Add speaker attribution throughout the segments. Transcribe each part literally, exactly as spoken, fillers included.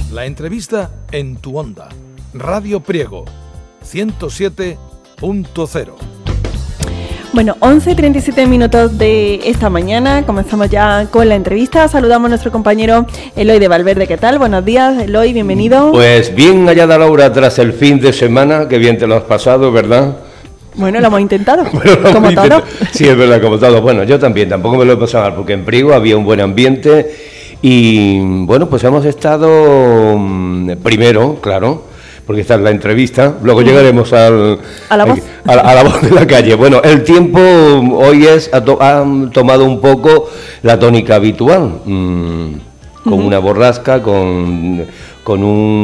Speaker 1: La entrevista en tu onda. Radio Priego, ciento siete punto cero.
Speaker 2: Bueno, once y treinta y siete minutos de esta mañana, comenzamos ya con la entrevista. Saludamos a nuestro compañero Eloy de Valverde. ¿Qué tal? Buenos días, Eloy, bienvenido.
Speaker 3: Pues bien hallada Laura tras el fin de semana, que bien te lo has pasado, ¿verdad?
Speaker 2: Bueno, lo hemos intentado,
Speaker 3: bueno, lo
Speaker 2: como
Speaker 3: hemos
Speaker 2: todo.
Speaker 3: Intentado. Sí, es verdad, como todo. Bueno, yo también, tampoco me lo he pasado mal, porque en Priego había un buen ambiente y, bueno, pues hemos estado mmm, primero, claro, porque esta es la entrevista, luego llegaremos al,
Speaker 2: a, la voz.
Speaker 3: A, a la voz de la calle. Bueno, el tiempo hoy es ha, to, ha tomado un poco la tónica habitual, mmm, con uh-huh. una borrasca, con, con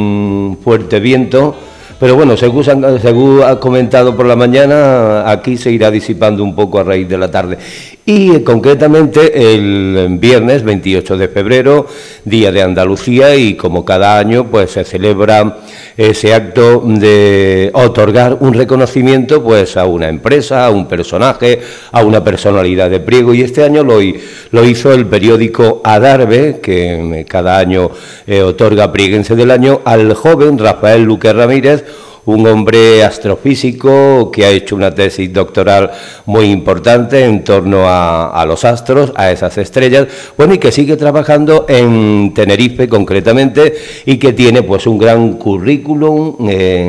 Speaker 3: un fuerte viento. Pero bueno, según, según ha comentado por la mañana, aquí se irá disipando un poco a raíz de la tarde. Y eh, concretamente el viernes veintiocho de febrero, Día de Andalucía, y como cada año pues se celebra ese acto de otorgar un reconocimiento pues a una empresa, a un personaje, a una personalidad de Priego, y este año lo, lo hizo el periódico Adarve, que cada año eh, otorga Prieguense del Año al joven Rafael Luque Ramírez, un hombre astrofísico que ha hecho una tesis doctoral muy importante en torno a, a los astros, a esas estrellas, bueno, y que sigue trabajando en Tenerife concretamente, y que tiene pues un gran currículum,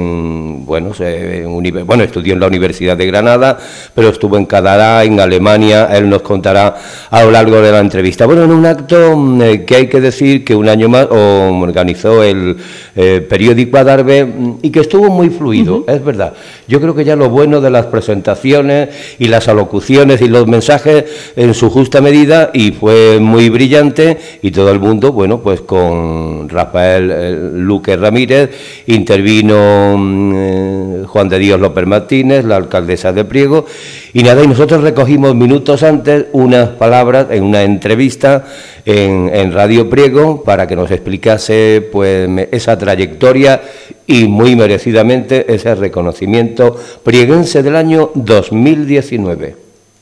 Speaker 3: en, bueno, se, en, bueno, estudió en la Universidad de Granada, pero estuvo en Canadá, en Alemania, él nos contará a lo largo de la entrevista. Bueno, en un acto eh, que hay que decir que un año más oh, organizó el eh, periódico Adarve, y que estuvo muy fluido, uh-huh. es verdad. Yo creo que ya lo bueno de las presentaciones y las alocuciones y los mensajes en su justa medida, y fue muy brillante, y todo el mundo, bueno, pues con Rafael eh, Luque Ramírez intervino eh, Juan de Dios López Martínez, la alcaldesa de Priego, y nada, y nosotros recogimos minutos antes unas palabras en una entrevista en, en Radio Priego para que nos explicase pues esa trayectoria y muy merecidamente ese reconocimiento prieguense del año dos mil diecinueve.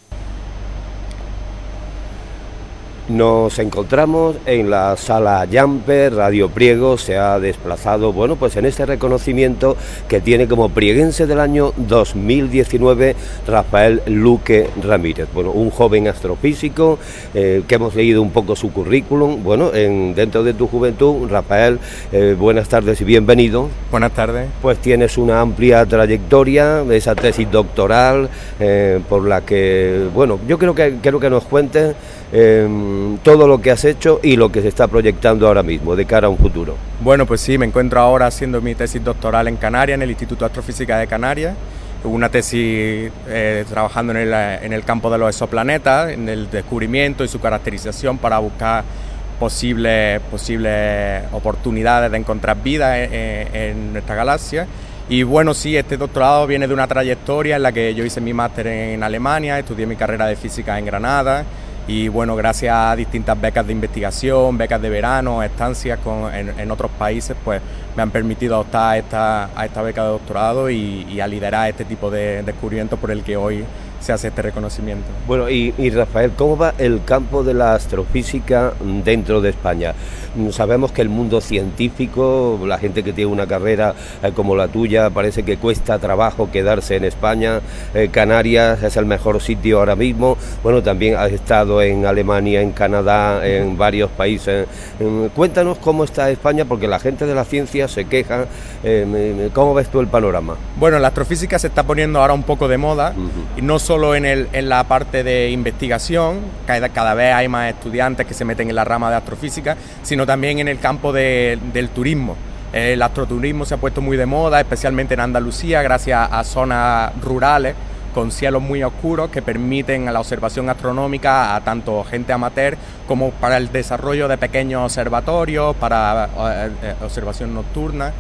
Speaker 3: Nos encontramos en la sala Jumper. Radio Priego se ha desplazado, bueno, pues en este reconocimiento que tiene como prieguense del año dos mil diecinueve Rafael Luque Ramírez. Bueno, un joven astrofísico eh, que hemos leído un poco su currículum. Bueno, en, dentro de tu juventud, Rafael, eh, buenas tardes y bienvenido.
Speaker 4: Buenas tardes.
Speaker 3: Pues tienes una amplia trayectoria, esa tesis doctoral eh, por la que, bueno, yo creo que quiero que nos cuentes Eh, todo lo que has hecho y lo que se está proyectando ahora mismo de cara a un futuro.
Speaker 4: Bueno, pues sí, me encuentro ahora haciendo mi tesis doctoral en Canarias, en el Instituto de Astrofísica de Canarias, una tesis eh, trabajando en el, en el campo de los exoplanetas, en el descubrimiento y su caracterización para buscar posibles, posibles oportunidades de encontrar vida en, en nuestra galaxia. Y bueno, sí, este doctorado viene de una trayectoria en la que yo hice mi máster en Alemania, estudié mi carrera de física en Granada, y bueno, gracias a distintas becas de investigación, becas de verano, estancias con, en, en otros países, pues me han permitido optar a esta, a esta beca de doctorado y, y a liderar este tipo de descubrimientos por el que hoy se hace este reconocimiento.
Speaker 3: Bueno, y, y Rafael, ¿cómo va el campo de la astrofísica dentro de España? Sabemos que el mundo científico, la gente que tiene una carrera eh, como la tuya, parece que cuesta trabajo quedarse en España. eh, Canarias es el mejor sitio ahora mismo. Bueno, también has estado en Alemania, en Canadá, en varios países. Eh, cuéntanos cómo está España, porque la gente de la ciencia se queja. Eh, ¿Cómo ves tú el panorama?
Speaker 4: Bueno, la astrofísica se está poniendo ahora un poco de moda, uh-huh. y no solo en, el, en la parte de investigación, cada, cada vez hay más estudiantes que se meten en la rama de astrofísica, sino también en el campo de, del turismo. El astroturismo se ha puesto muy de moda, especialmente en Andalucía, gracias a zonas rurales con cielos muy oscuros que permiten la observación astronómica a tanto gente amateur como para el desarrollo de pequeños observatorios, para eh, observación nocturna.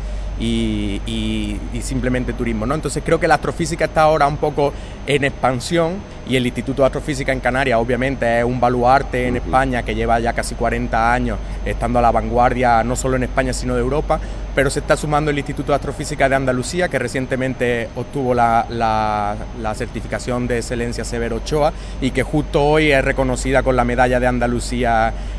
Speaker 4: Y, y, y simplemente turismo, ¿no? Entonces creo que la astrofísica está ahora un poco en expansión, y el Instituto de Astrofísica en Canarias obviamente es un baluarte en España que lleva ya casi cuarenta años estando a la vanguardia, no solo en España sino de Europa, pero se está sumando el Instituto de Astrofísica de Andalucía, que recientemente obtuvo la, la, la certificación de excelencia Severo Ochoa, y que justo hoy es reconocida con la medalla de Andalucía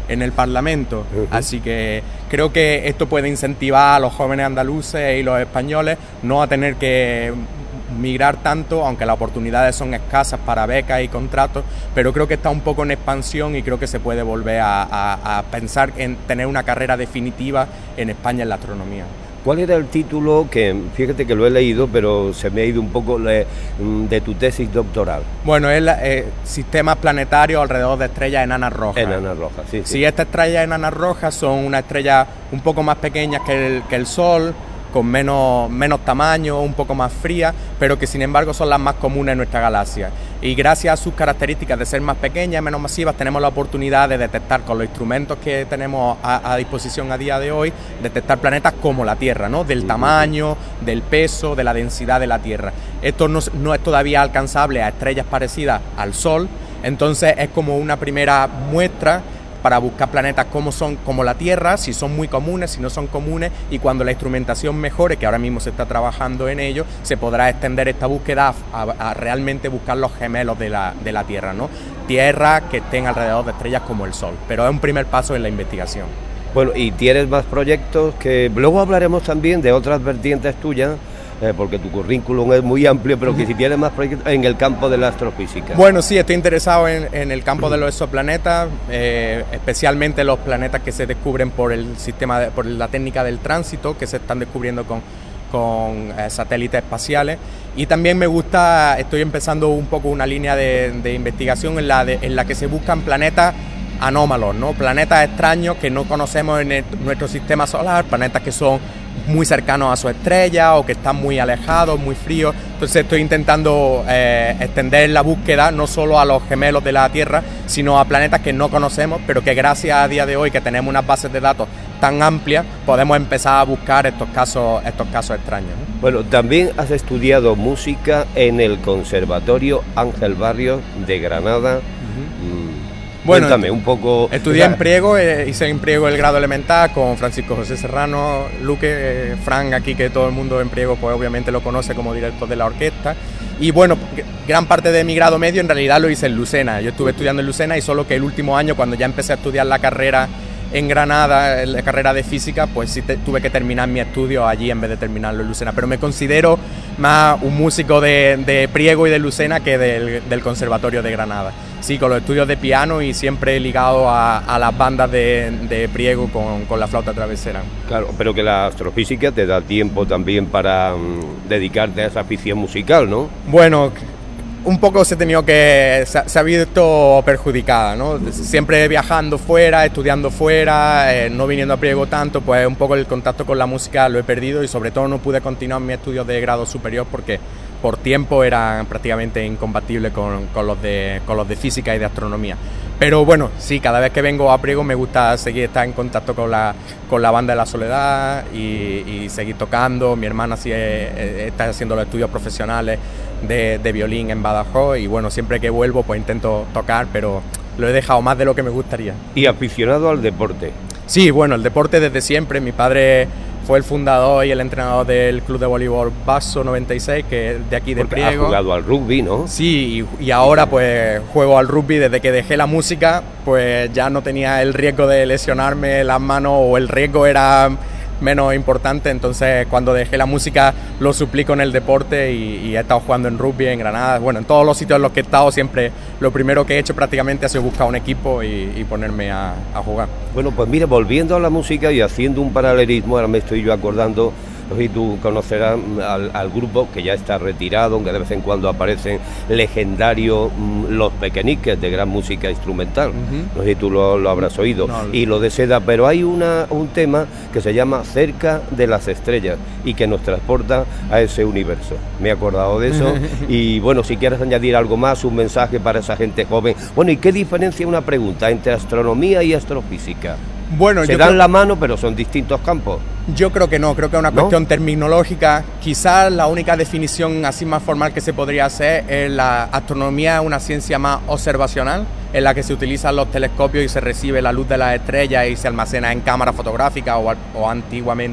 Speaker 4: en el Parlamento.
Speaker 3: Uh-huh.
Speaker 4: Así que creo que esto puede incentivar a los jóvenes andaluces y los españoles no a tener que migrar tanto, aunque las oportunidades son escasas para becas y contratos, pero creo que está un poco en expansión y creo que se puede volver a, a, a pensar en tener una carrera definitiva en España en la astronomía.
Speaker 3: ¿Cuál era el título que, fíjate que lo he leído, pero se me ha ido un poco de, de tu tesis doctoral?
Speaker 4: Bueno, es eh, sistemas planetarios alrededor de estrellas enanas rojas.
Speaker 3: Enanas rojas, sí, sí.
Speaker 4: Sí, estas estrellas enanas rojas son unas estrellas un poco más pequeñas que el, que el Sol, con menos, menos tamaño, un poco más frías, pero que sin embargo son las más comunes en nuestra galaxia. Y gracias a sus características de ser más pequeñas, menos masivas, tenemos la oportunidad de detectar con los instrumentos que tenemos a, a disposición a día de hoy, detectar planetas como la Tierra, ¿no? Del tamaño, del peso, de la densidad de la Tierra. Esto no, no es todavía alcanzable a estrellas parecidas al Sol, entonces es como una primera muestra para buscar planetas como son, como la Tierra, si son muy comunes, si no son comunes, y cuando la instrumentación mejore, que ahora mismo se está trabajando en ello, se podrá extender esta búsqueda a, a, a realmente buscar los gemelos de la, de la Tierra, ¿no? Tierra que estén alrededor de estrellas como el Sol, pero es un primer paso en la investigación.
Speaker 3: Bueno, y tienes más proyectos que luego hablaremos también de otras vertientes tuyas, Eh, porque tu currículum es muy amplio, pero que si tienes más proyectos en el campo de la astrofísica.
Speaker 4: Bueno, sí, estoy interesado en, en el campo de los exoplanetas, eh, especialmente los planetas que se descubren por el sistema, de, por la técnica del tránsito, que se están descubriendo con, con eh, satélites espaciales. Y también me gusta, estoy empezando un poco una línea de, de investigación en la, de, en la que se buscan planetas anómalos, ¿no? Planetas extraños que no conocemos en el, nuestro sistema solar, planetas que son muy cercanos a su estrella o que están muy alejados, muy fríos. Entonces estoy intentando eh, extender la búsqueda no solo a los gemelos de la Tierra, sino a planetas que no conocemos, pero que gracias a día de hoy que tenemos unas bases de datos tan amplias, podemos empezar a buscar estos casos, estos casos extraños, ¿no?
Speaker 3: Bueno, también has estudiado música en el Conservatorio Ángel Barrios de Granada. Uh-huh. Bueno, cuéntame un poco.
Speaker 4: Estudié en Priego, eh, hice en Priego el grado elemental con Francisco José Serrano, Luque, eh, Fran aquí, que todo el mundo en Priego pues obviamente lo conoce como director de la orquesta. Y bueno, gran parte de mi grado medio en realidad lo hice en Lucena. Yo estuve estudiando en Lucena y solo que el último año, cuando ya empecé a estudiar la carrera en Granada, la carrera de física, pues sí te, tuve que terminar mi estudio allí en vez de terminarlo en Lucena. Pero me considero más un músico de, de Priego y de Lucena que del, del Conservatorio de Granada. Sí, con los estudios de piano y siempre ligado a, a las bandas de, de Priego con, con la flauta travesera.
Speaker 3: Claro, pero que la astrofísica te da tiempo también para um, dedicarte a esa afición musical, ¿no?
Speaker 4: Bueno, un poco se ha tenido que, se, se ha visto perjudicada, ¿no? Siempre viajando fuera, estudiando fuera, eh, no viniendo a Priego tanto, pues un poco el contacto con la música lo he perdido y sobre todo no pude continuar mis estudios de grado superior porque por tiempo eran prácticamente incompatibles con, con, los de, con los de física y de astronomía. Pero bueno, sí, cada vez que vengo a Priego me gusta seguir estar en contacto con la, con la banda de la Soledad y, y seguir tocando. Mi hermana sí eh, está haciendo los estudios profesionales de, de violín en Badajoz y bueno, siempre que vuelvo pues intento tocar, pero lo he dejado más de lo que me gustaría.
Speaker 3: ¿Y aficionado al deporte?
Speaker 4: Sí, bueno, el deporte desde siempre. Mi padre fue el fundador y el entrenador del Club de Voleibol Basso noventa y seis, que es de aquí de
Speaker 3: Porque
Speaker 4: Priego.
Speaker 3: Has jugado al rugby, ¿no?
Speaker 4: Sí, y, y ahora pues juego al rugby. Desde que dejé la música, pues ya no tenía el riesgo de lesionarme las manos o el riesgo era menos importante, entonces cuando dejé la música lo suplí con el deporte y, y he estado jugando en rugby en Granada, bueno, en todos los sitios en los que he estado siempre lo primero que he hecho prácticamente ha sido buscar un equipo y, y ponerme a, a jugar.
Speaker 3: Bueno, pues mira, volviendo a la música y haciendo un paralelismo, ahora me estoy yo acordando, no sé si tú conocerás al, al grupo que ya está retirado, aunque de vez en cuando aparecen legendarios, mmm, Los Pequeñiques, de gran música instrumental. Uh-huh. No sé si tú lo, lo habrás oído. No, y lo de Seda, pero hay una, un tema que se llama Cerca de las Estrellas y que nos transporta a ese universo. Me he acordado de eso. Y bueno, si quieres añadir algo más, un mensaje para esa gente joven. Bueno, ¿y qué diferencia, una pregunta, entre astronomía y astrofísica?
Speaker 4: Bueno,
Speaker 3: se
Speaker 4: yo
Speaker 3: dan
Speaker 4: creo,
Speaker 3: la mano, pero son distintos campos.
Speaker 4: Yo creo que no, creo que es una
Speaker 3: ¿No?
Speaker 4: cuestión terminológica. Quizás la única definición así más formal que se podría hacer es la astronomía es una ciencia más observacional, en la que se utilizan los telescopios y se recibe la luz de las estrellas y se almacena en cámaras fotográficas o, o antiguamente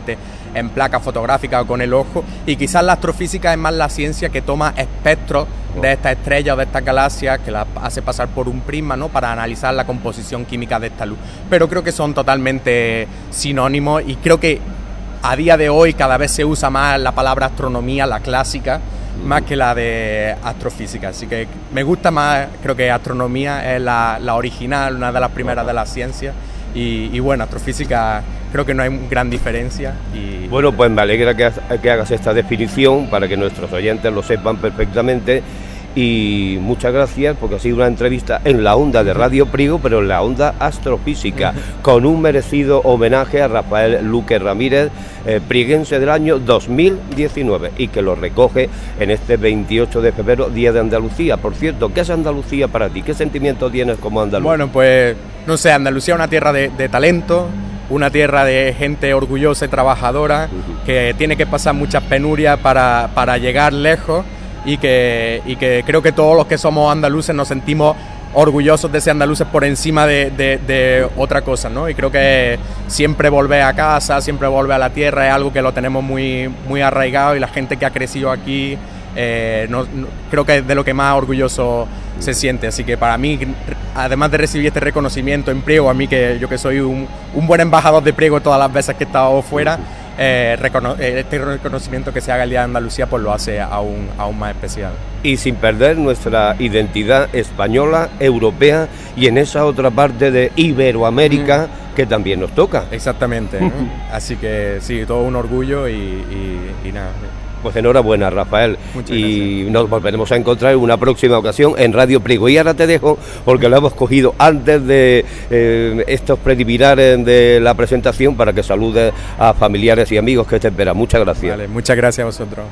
Speaker 4: en placas fotográficas o con el ojo, y quizás la astrofísica es más la ciencia que toma espectros de estas estrellas o de estas galaxias, que las hace pasar por un prisma, ¿no?, para analizar la composición química de esta luz. Pero creo que son totalmente sinónimos, y creo que a día de hoy cada vez se usa más la palabra astronomía, la clásica, más que la de astrofísica. Así que me gusta más, creo que astronomía es la, la original, una de las primeras de las ciencias, y, y bueno, astrofísica creo que no hay gran diferencia. Y...
Speaker 3: Bueno, pues me alegra que, que hagas esta definición para que nuestros oyentes lo sepan perfectamente. Y muchas gracias, porque ha sido una entrevista en la onda de Radio Priego, pero en la onda astrofísica, con un merecido homenaje a Rafael Luque Ramírez, eh, prieguense del año dos mil diecinueve, y que lo recoge en este veintiocho de febrero, Día de Andalucía. Por cierto, ¿qué es Andalucía para ti? ¿Qué sentimiento tienes como andaluz?
Speaker 4: Bueno, pues, no sé, Andalucía es una tierra de, de talento, una tierra de gente orgullosa y trabajadora, uh-huh. que tiene que pasar muchas penurias para, para llegar lejos, y que, y que creo que todos los que somos andaluces nos sentimos orgullosos de ser andaluces por encima de, de, de otra cosa, ¿no? Y creo que siempre volver a casa, siempre volver a la tierra es algo que lo tenemos muy, muy arraigado, y la gente que ha crecido aquí eh, no, no, creo que es de lo que más orgulloso se siente. Así que para mí, además de recibir este reconocimiento en Priego, a mí que yo que soy un, un buen embajador de Priego todas las veces que he estado fuera, Eh, recono- este reconocimiento que se haga el Día de Andalucía pues lo hace aún, aún más especial.
Speaker 3: Y sin perder nuestra identidad española, europea, y en esa otra parte de Iberoamérica mm. que también nos toca.
Speaker 4: Exactamente, ¿no? Así que sí, todo un orgullo y, y, y nada.
Speaker 3: Pues enhorabuena, Rafael.
Speaker 4: Muchas
Speaker 3: y
Speaker 4: gracias.
Speaker 3: Nos volveremos a encontrar en una próxima ocasión en Radio Priego. Y ahora te dejo, porque lo hemos cogido antes de eh, estos preliminares de la presentación, para que saludes a familiares y amigos que te esperan. Muchas gracias.
Speaker 4: Vale, muchas gracias a vosotros.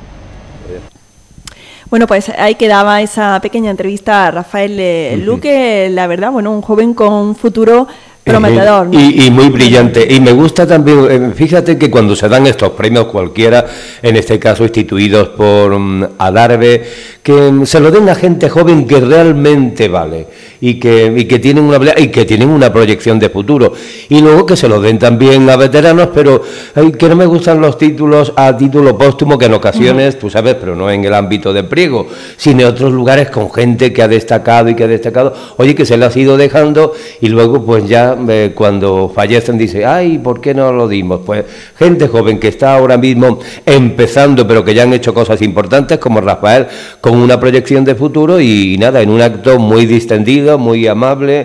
Speaker 2: Bueno, pues ahí quedaba esa pequeña entrevista a Rafael eh, uh-huh. Luque, la verdad, bueno, un joven con futuro prometedor, ¿no?
Speaker 3: y, y muy brillante. Y me gusta también, fíjate que cuando se dan estos premios cualquiera, en este caso instituidos por um, Adarve, que se lo den a gente joven que realmente vale y que, y que tienen una y que tienen una proyección de futuro, y luego que se lo den también a veteranos, pero ay, que no me gustan los títulos a título póstumo, que en ocasiones, uh-huh. tú sabes, pero no en el ámbito de Priego, sino en otros lugares con gente que ha destacado y que ha destacado, oye, que se le ha ido dejando, y luego pues ya eh, cuando fallecen dice, ay, ¿por qué no lo dimos? Pues gente joven que está ahora mismo empezando, pero que ya han hecho cosas importantes, como Rafael, con una proyección de futuro, y nada, en un acto muy distendido, muy amable,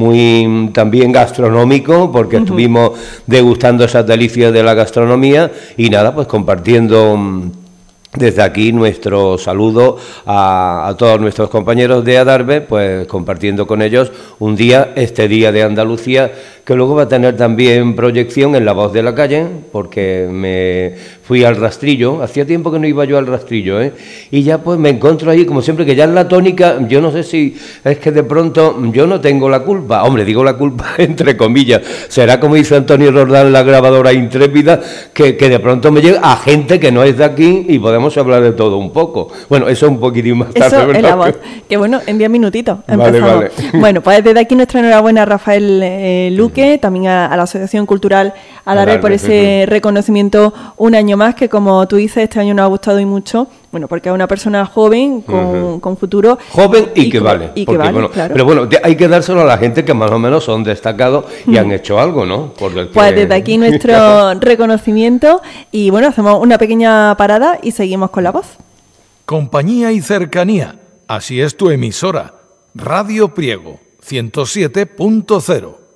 Speaker 3: muy también gastronómico, porque uh-huh. estuvimos degustando esas delicias de la gastronomía, y nada, pues compartiendo desde aquí nuestro saludo a, a todos nuestros compañeros de Adarve, pues compartiendo con ellos un día, este Día de Andalucía, que luego va a tener también proyección en La Voz de la Calle, porque me fui al Rastrillo, hacía tiempo que no iba yo al Rastrillo, ¿eh? Y ya pues me encuentro allí, como siempre, que ya en la tónica, yo no sé si es que de pronto yo no tengo la culpa, hombre, digo la culpa entre comillas, será como hizo Antonio Roldán, la grabadora intrépida, que, que de pronto me llega a gente que no es de aquí, y podemos hablar de todo un poco. Bueno, eso un poquitín más tarde.
Speaker 2: Eso es La Voz, que bueno, en diez minutitos
Speaker 3: vale, vale.
Speaker 2: Bueno, pues desde aquí nuestra enhorabuena a Rafael eh, Luque, también a, a la Asociación Cultural Adarve por ese reconocimiento un año más, que como tú dices, este año nos ha gustado y mucho, bueno, porque es una persona joven, con, uh-huh. con futuro.
Speaker 3: Joven y, y que vale.
Speaker 2: Y
Speaker 3: porque,
Speaker 2: que vale,
Speaker 3: bueno,
Speaker 2: claro.
Speaker 3: Pero bueno, hay que dárselo a la gente que más o menos son destacados y uh-huh. han hecho algo, ¿no? Porque el
Speaker 2: pues
Speaker 3: que...
Speaker 2: desde aquí nuestro reconocimiento, y bueno, hacemos una pequeña parada y seguimos con La Voz.
Speaker 1: Compañía y cercanía, así es tu emisora, Radio Priego, ciento siete punto cero.